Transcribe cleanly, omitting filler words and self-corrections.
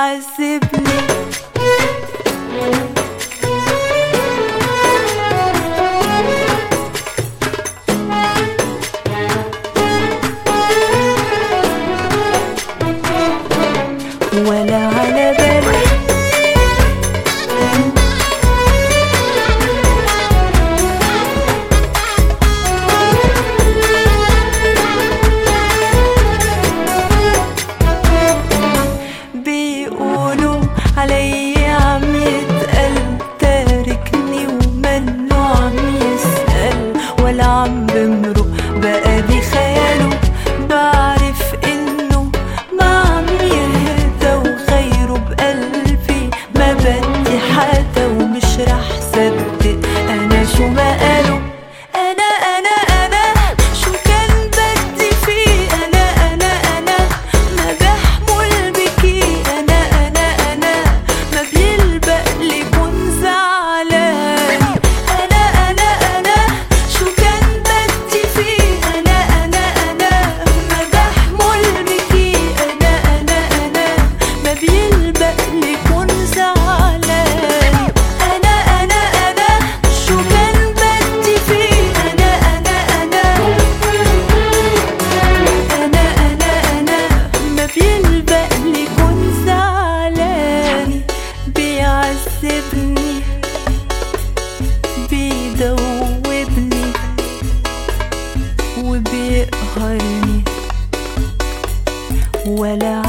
بيعذبني. ولا على بالي بيقولوا علي عم يتقل، تاركني ومنه عم يسأل، ولا عم بمرق بقى بخياله، بعرف انه ما عم يهدى وخيره بقلبي ما بدي حدا، ومش رح صدق انا شو ما قالوا. انا شو كان بدي فيه، انا ما بحمل بكي، انا ما بيلبق لي كون زعلان. انا شو كان بدي فيه، انا ما بحمل بكي، انا ما بيلبق لي كون زعلان. انا شو كان بدي فيه، انا ما بيلبق لي كون زعلان. بيعذبني بيدوبني وبيقهرني، ولا